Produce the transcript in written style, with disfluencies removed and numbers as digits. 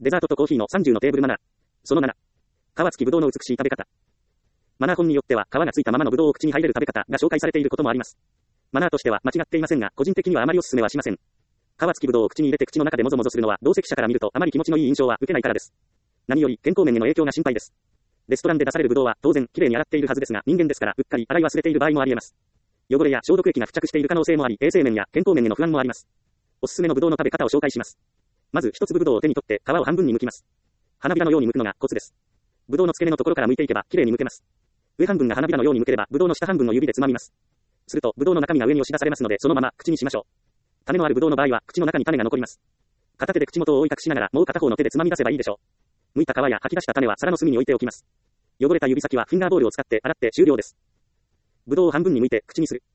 デザートとコーヒーの30のテーブルマナー。その7。皮付きぶどうの美しい食べ方。マナー本によっては皮がついたままのぶどうを口に入れる食べ方が紹介されていることもあります。マナーとしては間違っていませんが、個人的にはあまりお勧めはしません。皮付きぶどうを口に入れて口の中でもぞもぞするのは同席者から見るとあまり気持ちのいい印象は受けないからです。何より健康面への影響が心配です。レストランで出されるぶどうは当然きれいに洗っているはずですが、人間ですからうっかり洗い忘れている場合もあり得ます。汚れや消毒液が付着している可能性もあり、衛生面や健康面への不安もあります。おすすめのぶどうの食べ方を紹介します。まず一粒ぶどうを手に取って皮を半分に剥きます。花びらのように剥くのがコツです。ぶどうの付け根のところから剥いていけばきれいに剥けます。上半分が花びらのように剥ければぶどうの下半分の指でつまみます。するとぶどうの中身が上に押し出されますので、そのまま口にしましょう。種のあるぶどうの場合は口の中に種が残ります。片手で口元を覆い隠しながらもう片方の手でつまみ出せばいいでしょう。剥いた皮や吐き出した種は皿の隅に置いておきます。汚れた指先はフィンガーボールを使って洗って終了です。ぶどうを半分に剥いて口にする。